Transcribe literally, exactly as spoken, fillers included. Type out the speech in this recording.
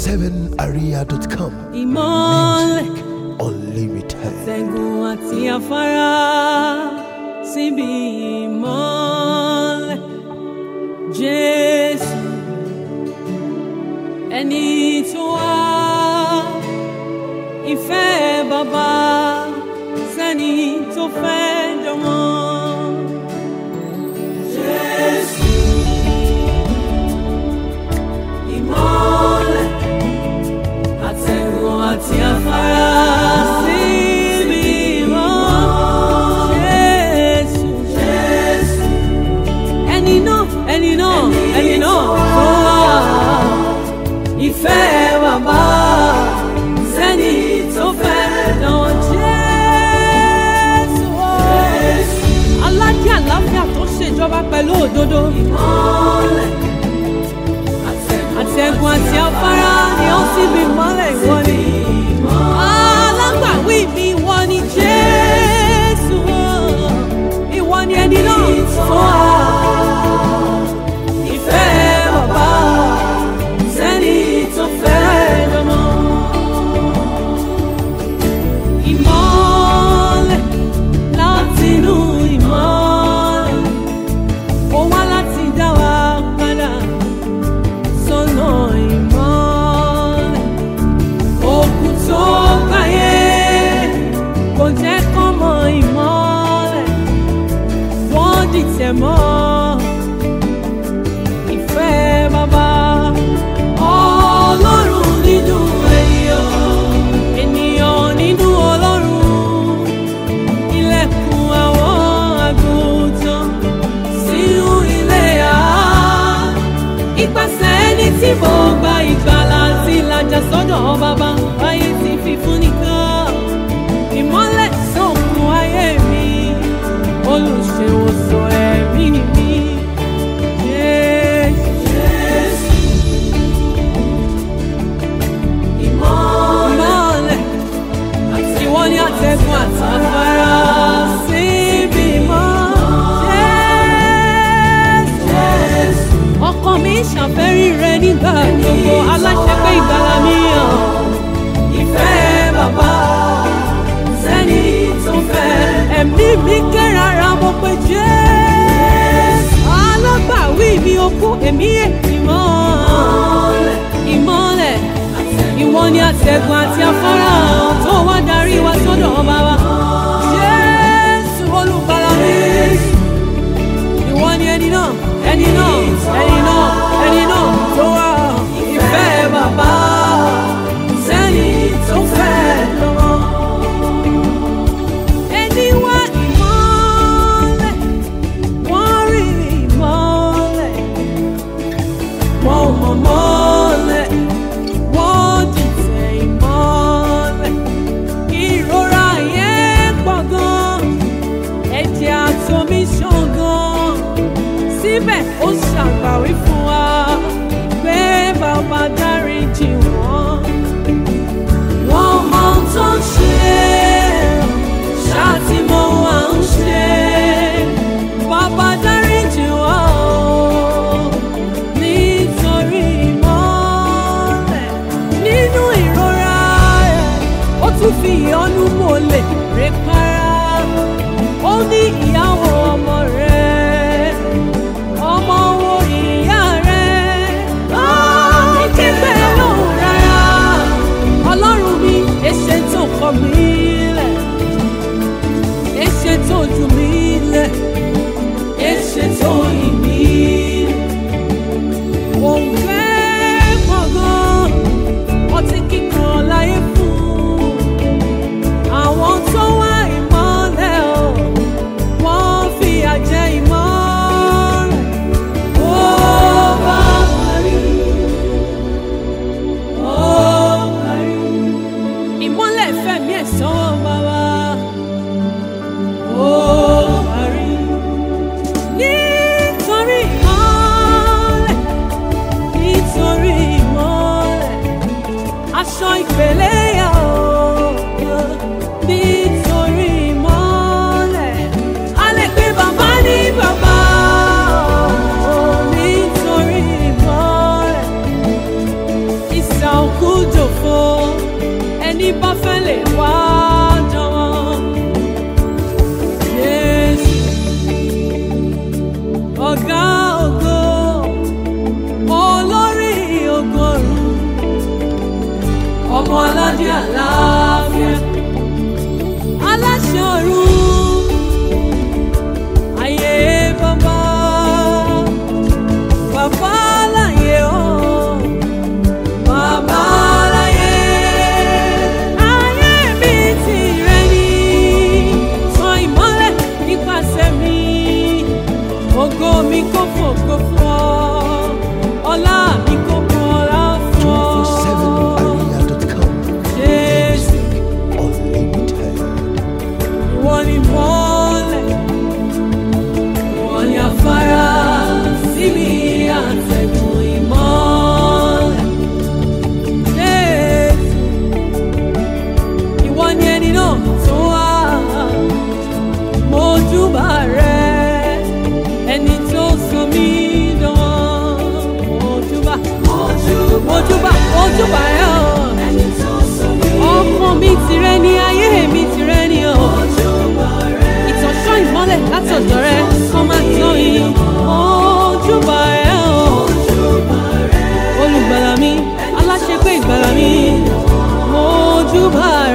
seven area dot com. Music unlimited. Ṣẹ́gun àti afárá síbi ìmọ́lẹ̀. Jésù ẹni tó wá ìfẹ́ bàbá sẹ́ni tó fẹ́ jọmọ. Jésù ìmọ́lẹ̀ àtẹ̀gùn àti afárá síbi ìmọ́lẹ̀. Jésù Jésù ẹni náà ẹni náà ẹni náà tó wá ìfẹ́ bàbá sẹ́ni tó fẹ́ jọmọ. Jésù aládé àlàáfíà tó ṣèjọba pẹ̀lú òdodo. Ìmọ́lẹ̀ àtẹ̀gùn àti afárá ni ó sì bí ìmọ́lẹ̀ ìwọ ni. Alágbàwí mi ìwọ ni Jésù. Ìwọ ni ẹni náà tó wá ìfẹ́ bàbá sẹ́ni tó fẹ́ jọmọ. Ìmọ́lẹ̀ látinú ìmọ́lẹ̀ ó wá láti dá wa padà sọ́nà ìmọ́lẹ̀. Òkú tó gbáyé kò jẹ́ kán mọ ìmọ́lẹ̀, wọ́n dìtẹ̀ mọ́ ìfẹ́ bàbá. Ọlọ́run nínú ènìyàn, ènìyàn nínú Ọlọ́run. Ilẹ̀kùn àwọn àgùntàn sínú ilé àá. Ipasẹ̀ ẹni tí mo gba ìgbàlà àti ìlàjà sọ́dọ̀ bàbá, ayé ti fi fún nìkan. Ìmọ́lẹ̀ sọ̀kun ayé mi, olùṣèwòsàn ẹ̀mí mi. Jésù ìmọ́lẹ̀ ìwọ ni àtẹ̀gùn àti afárá síbi ìmọ́. Jésù ọkàn mi ṣàfẹ́rí rẹ nígbà gbogbo, aláṣẹ pé ìgbàlà mi hàn. Ìfẹ́ bàbá sẹ́ni tó fẹ́. Ẹ̀mí mi kérara mo pé Jésù alágbàwí mi okú èmi ètìmọ́. Ìmọ́lẹ̀ ìwọ ni àtẹ̀gùn àti afárá tó wá darí wa sọ́dọ̀ bàbá. Jésù olùgbàlà mi, ìwọ ni ẹni náà ẹni náà ẹni náà ẹni náà tó wá ìfẹ́ bàbá sẹ́ni tó fẹ́ lọ́wọ́. Ẹni wá ìmọ́lẹ̀ wọ́n rí ìmọ́lẹ̀, wọ́n mọ̀ mọ́lẹ̀, wọ́n dìtẹ̀ ìmọ́lẹ̀. Ìrora yẹn pọ̀ gan, ẹ̀jẹ̀ àtomi ṣàn gan. Síbẹ̀ ó ṣàgbàwí fún wa pé bàbá dáríjì wọ́n. Wọ́n mọ ohun tó ń ṣe, ṣáà tí mo wà ń ṣe. Bàbá dáríjì wọ́n o, nítorí ìmọ́lẹ̀ nínú ìrora rẹ̀. Ó tún fi ìyọ́nú mọ́lẹ̀ rẹ̀ para. Ó ní ìyàwó ọmọ rẹ̀, ọmọ wo ìyá rẹ̀. Ó ní kígbe lóhùn rárá. Ọlọ́run mi, èṣe tó kọ̀ mí lẹ̀, èṣe tó jù mí lẹ̀, èṣe tó yìn mí. Òun fẹ́ pọ̀ gan, ọtí kíkan láyé fún àwọn tó wá ìmọ́lẹ̀ o. Wọ́n fìyà jẹ ìmọ́lẹ̀. Ó bá parí, ó parí. Ìmọ́lẹ̀ fẹ̀mí ẹ̀ sọ́wọ́ bàbá. Ó parí. Nítorí ìmọ́lẹ̀, nítorí ìmọ́lẹ̀, aṣọ ìpèlè yà ó. Nítorí ìmọ́lẹ̀, a lè pe bàbá ní bàbá. Nítorí ìmọ́lẹ̀, ìsà òkú ọkàn aládé àlàáfíà. Aláṣẹ ọ̀run, ayé bàbá, bàbá láyé o, bàbá láyé. Ayé mi tìrẹ ni, tan ìmọ́lẹ̀ nípasẹ̀ mi, ògo mi kò fògo fún ọ, ọlá mi kò fún ọlá fún ọ. two four seven aria dot com. Jésù, Unlimited. ìwọ ni mọ́lẹ̀, ìwọ ni afárá sí mi àtẹ̀gùn ìmọ́lẹ̀. Jésù, ìwọ ni ẹni náà tó wá, mo júbà rẹ, ẹni tó sọ mí dán. Mo júbà, mo júbà, mo júbà rẹ o. Ọkàn mi tìrẹ ni, ayé mi tìrẹ ni o. Ìtànṣán ìmọ́lẹ̀ látọ̀dọ̀ rẹ kó má tán yìí. Mo júbà rẹ o. Olùgbàlà mi, aláṣepé ìgbàlà mi. Mo júbà